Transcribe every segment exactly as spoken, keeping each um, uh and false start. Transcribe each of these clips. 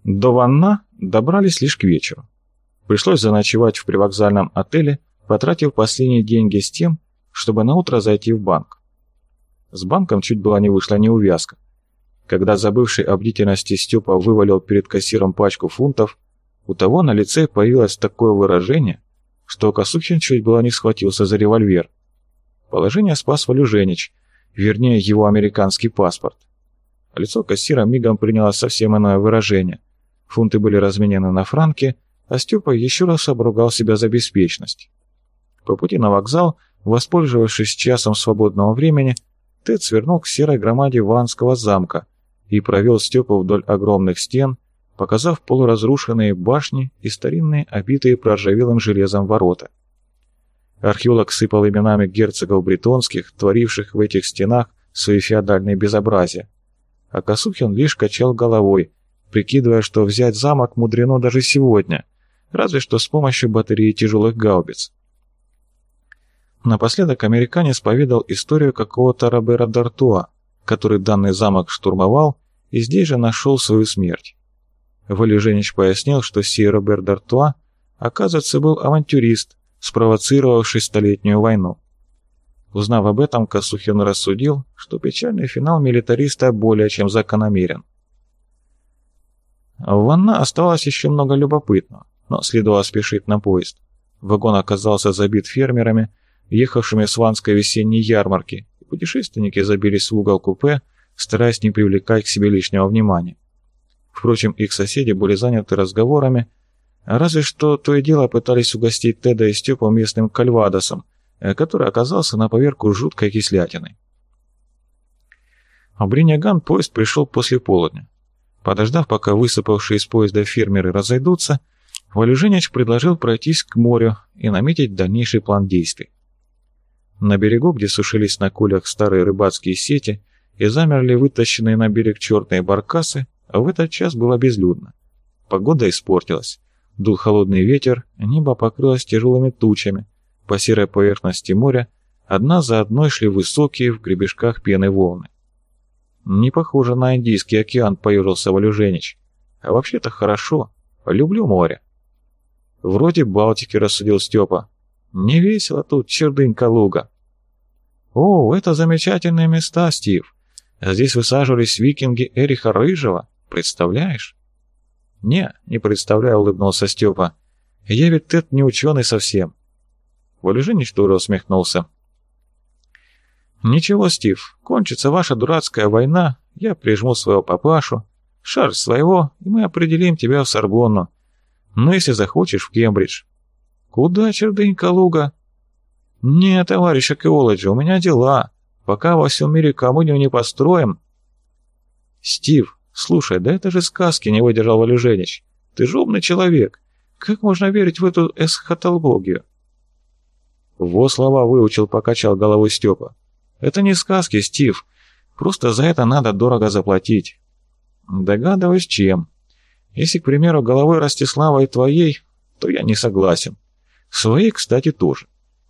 До Ванна добрались лишь к вечеру. Пришлось заночевать в привокзальном отеле, потратив последние деньги с тем, чтобы наутро зайти в банк. С банком чуть было не вышла неувязка. Когда забывший о бдительности Степа вывалил перед кассиром пачку фунтов, у того на лице появилось такое выражение, что Косухин чуть было не схватился за револьвер. Положение спас Валюженич, вернее его американский паспорт. Лицо кассира мигом приняло совсем иное выражение. Фунты были разменены на франки, а Степа еще раз обругал себя за беспечность. По пути на вокзал, воспользовавшись часом свободного времени, Тед свернул к серой громаде Ванского замка и провел Степу вдоль огромных стен, показав полуразрушенные башни и старинные, обитые проржавелым железом ворота. Археолог сыпал именами герцогов бретонских, творивших в этих стенах свои феодальные безобразия. А Косухин лишь качал головой, прикидывая, что взять замок мудрено даже сегодня, разве что с помощью батареи тяжелых гаубиц. Напоследок американец поведал историю какого-то Робера д'Артуа, который данный замок штурмовал и здесь же нашел свою смерть. Валюженич пояснил, что сей Робер д'Артуа, оказывается, был авантюрист, спровоцировавший Столетнюю войну. Узнав об этом, Косухин рассудил, что печальный финал милитариста более чем закономерен. В Ванна оставалось еще много любопытного, но следовало спешить на поезд. Вагон оказался забит фермерами, ехавшими с ванской весенней ярмарки, и путешественники забились в угол купе, стараясь не привлекать к себе лишнего внимания. Впрочем, их соседи были заняты разговорами, разве что то и дело пытались угостить Теда и Степу местным кальвадосом, который оказался на поверку жуткой кислятиной. В Бриньяган поезд пришел после полудня. Подождав, пока высыпавшие из поезда фермеры разойдутся, Валюженич предложил пройтись к морю и наметить дальнейший план действий. На берегу, где сушились на кулях старые рыбацкие сети и замерли вытащенные на берег черные баркасы, в этот час было безлюдно. Погода испортилась. Дул холодный ветер, небо покрылось тяжелыми тучами. По серой поверхности моря одна за одной шли высокие в гребешках пены волны. «Не похоже на Индийский океан», — поежился Валюженич. «А вообще-то хорошо. Люблю море». «Вроде Балтики», — рассудил Степа. «Не весело тут, чердынька-луга». «О, это замечательные места, Стив. Здесь высаживались викинги Эриха Рыжего. Представляешь?» «Не, не представляю», — улыбнулся Степа. «Я ведь Тед не ученый совсем». Валюженич тоже усмехнулся. «Ничего, Стив, кончится ваша дурацкая война, я прижму своего папашу, Шарль своего, и мы определим тебя в Сорбонну. Ну, если захочешь, в Кембридж». «Куда, чердынька-луга?» «Не, товарищ археологи, у меня дела. Пока во всем мире коммунию не построим». «Стив, слушай, да это же сказки», — не выдержал Валюженич. «Ты же умный человек. Как можно верить в эту эсхатологию?» «Во слова выучил», — покачал головой Степа. «Это не сказки, Стив. Просто за это надо дорого заплатить». «Догадываюсь, чем. Если, к примеру, головой Ростислава и твоей, то я не согласен. Своей, кстати, тоже».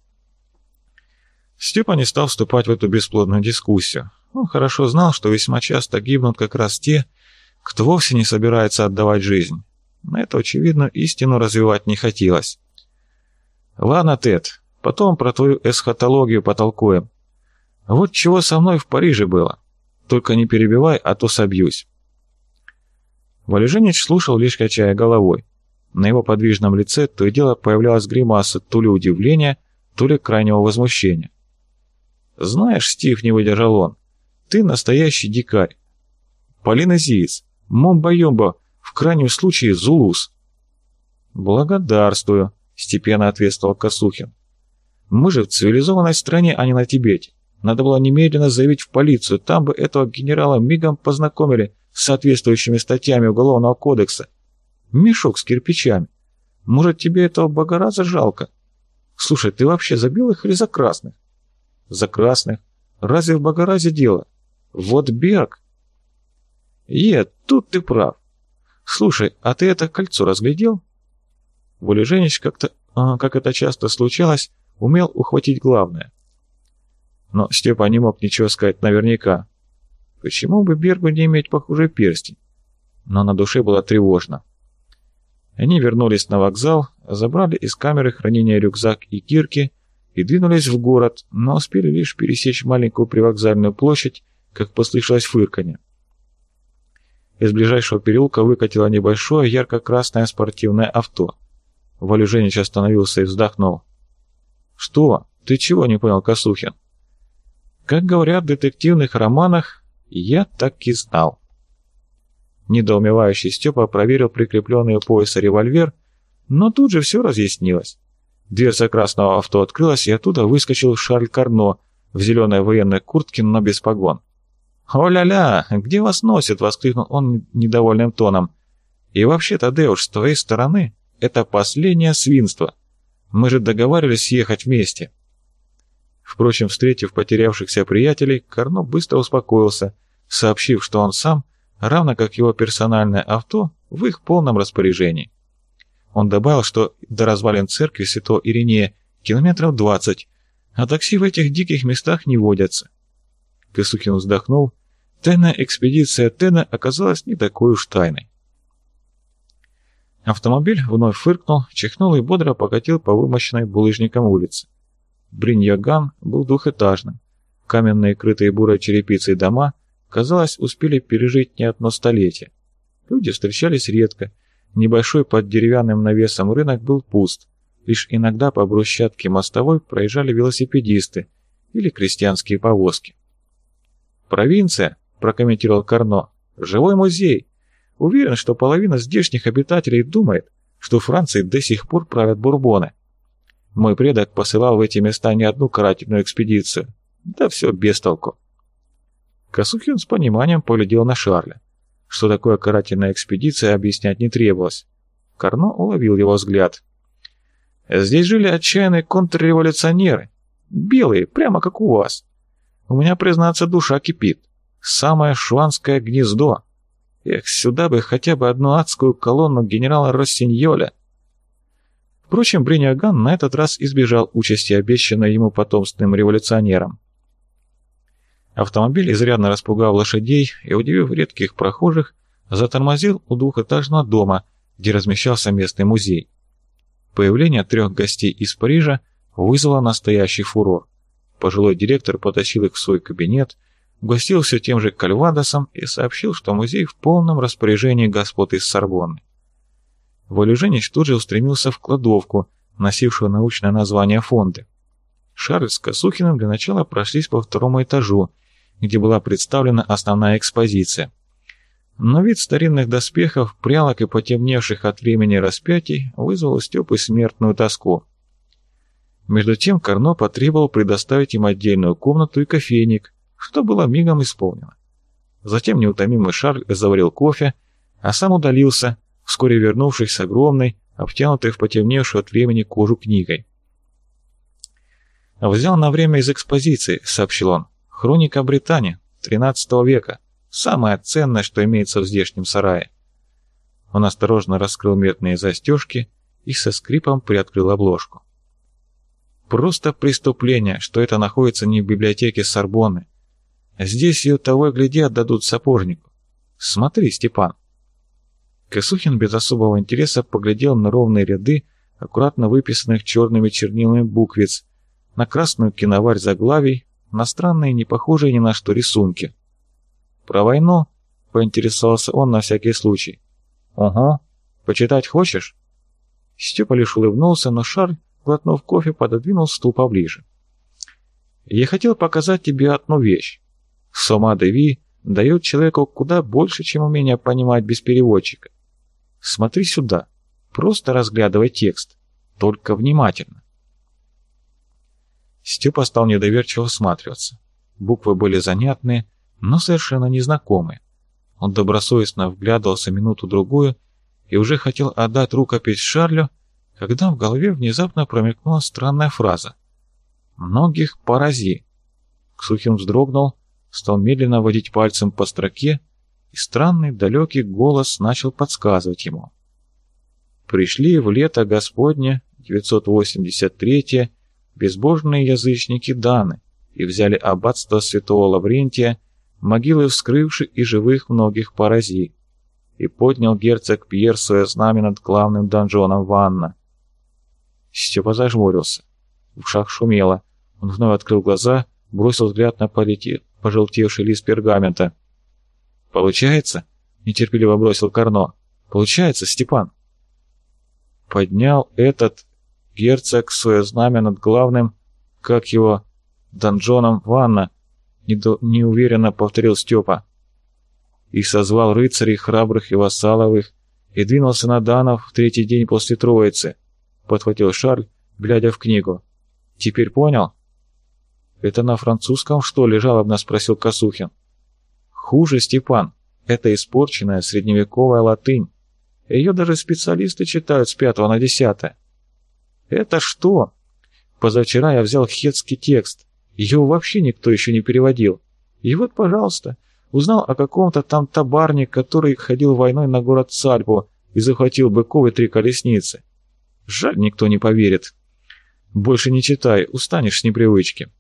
Степа не стал вступать в эту бесплодную дискуссию. Он хорошо знал, что весьма часто гибнут как раз те, кто вовсе не собирается отдавать жизнь. На эту очевидную истину развивать не хотелось. «Ладно, Тед, потом про твою эсхатологию потолкуем. Вот чего со мной в Париже было. Только не перебивай, а то собьюсь». Валюженич слушал, лишь качая головой. На его подвижном лице то и дело появлялась гримаса то ли удивления, то ли крайнего возмущения. «Знаешь, Стив, — не выдержал он, — ты настоящий дикарь. Полинезиец, момба-йомба, в крайнем случае зулус». «Благодарствую», — степенно ответствовал Косухин. «Мы же в цивилизованной стране, а не на Тибете. Надо было немедленно заявить в полицию, там бы этого генерала мигом познакомили с соответствующими статьями Уголовного кодекса. Мешок с кирпичами. Может, тебе этого богораза жалко? Слушай, ты вообще за белых или за красных?» «За красных. Разве в богоразе дело? Вот Берг». «Е, тут ты прав. Слушай, а ты это кольцо разглядел?» Валюженич как-то, как это часто случалось, умел ухватить главное. Но Степа не мог ничего сказать наверняка. Почему бы Бергу не иметь похожий перстень? но на душе было тревожно. Они вернулись на вокзал, забрали из камеры хранения рюкзак и кирки и двинулись в город, но успели лишь пересечь маленькую привокзальную площадь, как послышалось фырканье. Из ближайшего переулка выкатило небольшое ярко-красное спортивное авто. Валюженич остановился и вздохнул. «Что? Ты чего?» — не понял Косухин. «Как говорят в детективных романах, я так и знал». Недоумевающий Степа проверил прикрепленный у пояса револьвер, но тут же все разъяснилось. Дверца красного авто открылась, и оттуда выскочил Шарль Карно в зеленой военной куртке, но без погон. «О-ля-ля! Где вас носит?» — воскликнул он недовольным тоном. «И вообще, Тадеуш, с твоей стороны это последнее свинство. Мы же договаривались ехать вместе». Впрочем, встретив потерявшихся приятелей, Карно быстро успокоился, сообщив, что он сам, равно как его персональное авто, в их полном распоряжении. Он добавил, что до развалин церкви святого Иринея километров двадцать, а такси в этих диких местах не водятся. Косухин вздохнул. Тайная экспедиция Тена оказалась не такой уж тайной. Автомобиль вновь фыркнул, чихнул и бодро покатил по вымощенной булыжником улице. Бриньяган был двухэтажным. Каменные, крытые бурой черепицей дома, казалось, успели пережить не одно столетие. Люди встречались редко. Небольшой под деревянным навесом рынок был пуст. Лишь иногда по брусчатке мостовой проезжали велосипедисты или крестьянские повозки. «Провинция», — прокомментировал Карно, — «живой музей. Уверен, что половина здешних обитателей думает, что Францией до сих пор правят бурбоны. Мой предок посылал в эти места не одну карательную экспедицию. Да все без толку». Косухин с пониманием поглядел на Шарля. Что такое карательная экспедиция, объяснять не требовалось. Карно уловил его взгляд. «Здесь жили отчаянные контрреволюционеры. Белые, прямо как у вас. У меня, признаться, душа кипит. Самое шванское гнездо. Эх, сюда бы хотя бы одну адскую колонну генерала Россиньоля». Впрочем, Бриньяган на этот раз избежал участи, обещанной ему потомственным революционерам. Автомобиль, изрядно распугав лошадей и удивив редких прохожих, затормозил у двухэтажного дома, где размещался местный музей. Появление трех гостей из Парижа вызвало настоящий фурор. Пожилой директор потащил их в свой кабинет, угостил все тем же кальвадосом и сообщил, что музей в полном распоряжении господ из Сорбонны. Валюженич тут же устремился в кладовку, носившую научное название фонды. Шарль с Косухиным для начала прошлись по второму этажу, где была представлена основная экспозиция. Но вид старинных доспехов, прялок и потемневших от времени распятий вызвал у Степы смертную тоску. Между тем Карно потребовал предоставить им отдельную комнату и кофейник, что было мигом исполнено. Затем неутомимый Шарль заварил кофе, а сам удалился, вскоре вернувшись с огромной, обтянутой в потемневшую от времени кожу книгой. «Взял на время из экспозиции», — сообщил он. «Хроника Британии, тринадцатого века. Самое ценное, что имеется в здешнем сарае». Он осторожно раскрыл медные застежки и со скрипом приоткрыл обложку. Просто преступление, что это находится не в библиотеке Сорбонны. Здесь ее того и гляди отдадут сапожнику. Смотри, Степан. Косухин без особого интереса поглядел на ровные ряды, аккуратно выписанных черными чернилами буквиц, на красную киноварь заглавий, на странные, не похожие ни на что рисунки. «Про войну?» — поинтересовался он на всякий случай. «Угу. Почитать хочешь?» Степа лишь улыбнулся, но Шарль, глотнув кофе, пододвинул стул поближе. «Я хотел показать тебе одну вещь. Сома-де-Ви дает человеку куда больше, чем умение понимать без переводчика. Смотри сюда, просто разглядывай текст, только внимательно». Степа стал недоверчиво всматриваться. Буквы были занятные, но совершенно незнакомые. Он добросовестно вглядывался минуту-другую и уже хотел отдать рукопись Шарлю, когда в голове внезапно промелькнула странная фраза. «Многих порази». Косухин вздрогнул, стал медленно водить пальцем по строке, и странный далекий голос начал подсказывать ему. «Пришли в лето Господне, девятьсот восемьдесят третье, безбожные язычники Даны и взяли аббатство святого Лаврентия, могилы вскрывши и живых многих порази. и поднял герцог Пьер свое знамя над главным донжоном Ванна. Степа зажмурился. В ушах шумело. Он вновь открыл глаза, бросил взгляд на полете... пожелтевший лист пергамента. «Получается?» — нетерпеливо бросил Карно. «Получается, Степан?» Поднял этот герцог свое знамя над главным, как его, донжоном Ванна, недо... неуверенно повторил Степа. И созвал рыцарей храбрых и вассаловых, и двинулся на данов в третий день после Троицы, подхватил Шарль, глядя в книгу. «Теперь понял?» «Это на французском, что ли?» — жалобно спросил Косухин. «Хуже, Степан. Это испорченная средневековая латынь. Ее даже специалисты читают с пятого на десятое». «Это что?» «Позавчера я взял хетский текст. Его вообще никто еще не переводил. И вот, пожалуйста, узнал о каком-то там табарне, который ходил войной на город Цальпу и захватил быков и три колесницы. Жаль, никто не поверит. Больше не читай, устанешь с непривычки».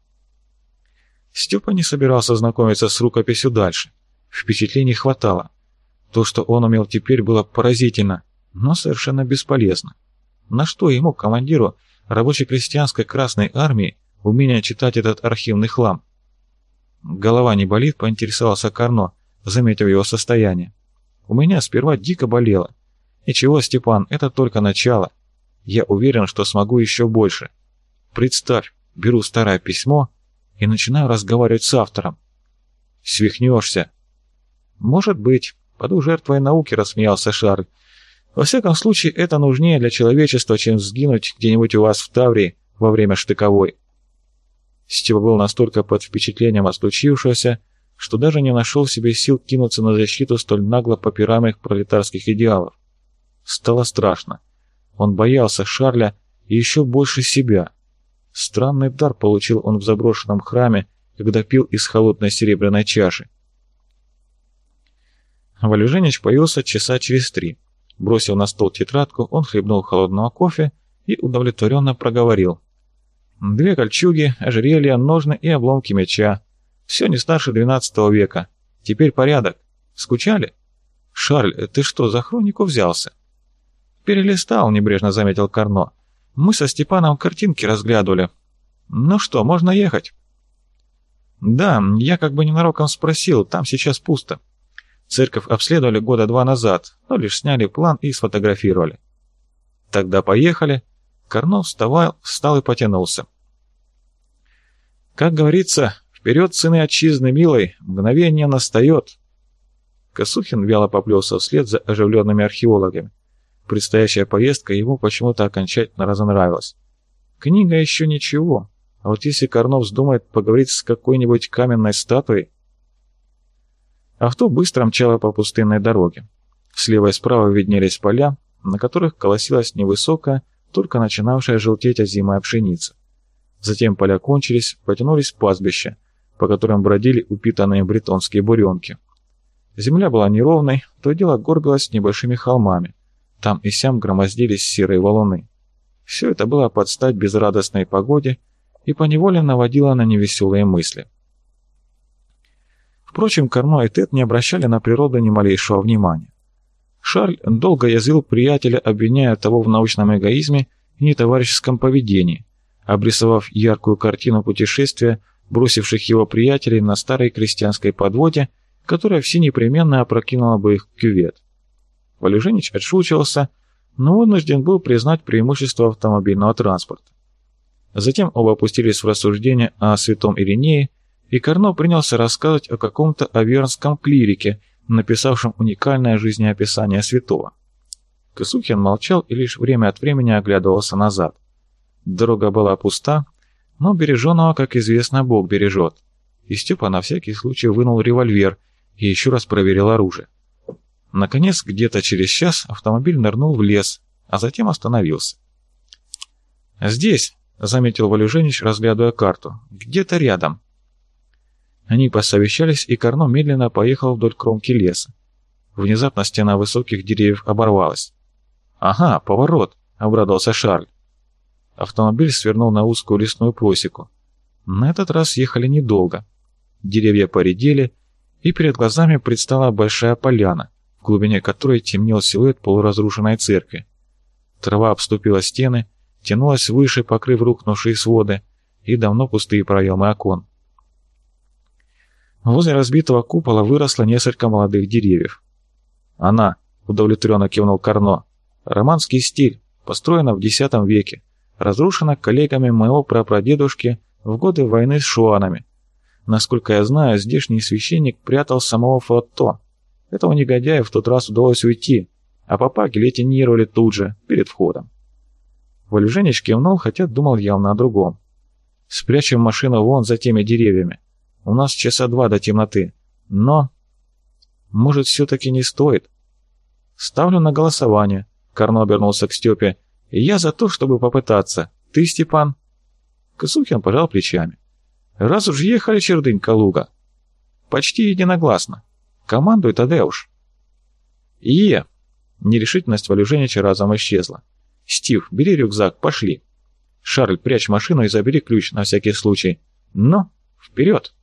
Степа не собирался знакомиться с рукописью дальше. Впечатлений хватало. То, что он умел теперь, было поразительно, но совершенно бесполезно. На что ему, командиру рабоче-крестьянской Красной Армии, умение читать этот архивный хлам? «Голова не болит?» — поинтересовался Карно, заметив его состояние. «У меня сперва дико болело. Ничего, Степан, это только начало. Я уверен, что смогу еще больше. Представь, беру старое письмо и начинаю разговаривать с автором». «Свихнешься». «Может быть. Паду жертвой науки», — рассмеялся Шарль. «Во всяком случае, это нужнее для человечества, чем сгинуть где-нибудь у вас в Таврии во время штыковой». Степа был настолько под впечатлением от случившегося, что даже не нашел в себе сил кинуться на защиту столь нагло попираемых пролетарских идеалов. Стало страшно. Он боялся Шарля и еще больше себя. Странный дар получил он в заброшенном храме, когда пил из холодной серебряной чаши. Валюженич появился часа через три. Бросив на стол тетрадку, он хлебнул холодного кофе и удовлетворенно проговорил. «Две кольчуги, ожерелья, ножны и обломки меча. Все не старше двенадцатого века. Теперь порядок. Скучали? Шарль, ты что, за хронику взялся?» «Перелистал», — небрежно заметил Карно. «Мы со Степаном картинки разглядывали. Ну что, можно ехать?» «Да, я как бы ненароком спросил, там сейчас пусто. Церковь обследовали года два назад, но лишь сняли план и сфотографировали». «Тогда поехали». Карно вставал, встал и потянулся. «Как говорится, вперед, сыны отчизны милой, мгновение настает». Косухин вяло поплелся вслед за оживленными археологами. Предстоящая поездка ему почему-то окончательно разонравилась. Книга еще ничего, а вот если Карно вздумает поговорить с какой-нибудь каменной статуей... Авто быстро мчало по пустынной дороге. Слева и справа виднелись поля, на которых колосилась невысокая, только начинавшая желтеть озимая пшеница. Затем поля кончились, потянулись пастбища, по которым бродили упитанные бретонские буренки. Земля была неровной, то и дело горбилась небольшими холмами. Там и сям громоздились серые валуны. Все это было под стать безрадостной погоде и поневоле наводило на невеселые мысли. Впрочем, Карно и Тед не обращали на природу ни малейшего внимания. Шарль долго язвил приятеля, обвиняя того в научном эгоизме и нетоварищеском поведении, обрисовав яркую картину путешествия, бросивших его приятелей на старой крестьянской подводе, которая все непременно опрокинула бы их в кювет. Валюженич отшучивался, но вынужден был признать преимущество автомобильного транспорта. Затем оба опустились в рассуждения о святом Иринее, и Карно принялся рассказывать о каком-то авернском клирике, написавшем уникальное жизнеописание святого. Косухин молчал и лишь время от времени оглядывался назад. Дорога была пуста, но береженого, как известно, Бог бережет. И Степа на всякий случай вынул револьвер и еще раз проверил оружие. Наконец, где-то через час автомобиль нырнул в лес, а затем остановился. «Здесь», — заметил Валюженич, разглядывая карту, — «где-то рядом». Они посовещались, и Карно медленно поехал вдоль кромки леса. Внезапно стена высоких деревьев оборвалась. «Ага, поворот», — обрадовался Шарль. Автомобиль свернул на узкую лесную просеку. На этот раз ехали недолго. Деревья поредели, и перед глазами предстала большая поляна, глубине которой темнел силуэт полуразрушенной церкви. Трава обступила стены, тянулась выше, покрыв рухнувшие своды, и давно пустые проемы окон. Возле разбитого купола выросло несколько молодых деревьев. «Она», — удовлетворенно кивнул Карно, — «романский стиль, построена в десятом веке, разрушена коллегами моего прапрадедушки в годы войны с шуанами. Насколько я знаю, здешний священник прятал самого Фотто. Этого негодяя в тот раз удалось уйти, а попа гильотинировали тут же, перед входом». Вольженич кивнул, хотя думал явно о другом. «Спрячем машину вон за теми деревьями. У нас часа два до темноты. Но... может, все-таки не стоит?» «Ставлю на голосование», — Карно обернулся к Степе. «Я за то, чтобы попытаться. Ты, Степан?» Косухин пожал плечами. «Раз уж ехали, чердынь-калуга». «Почти единогласно. Командуй, Тадеуш». «Е!» Нерешительность Вольженича разом исчезла. «Стив, бери рюкзак, пошли. Шарль, прячь машину и забери ключ на всякий случай. Но вперед!»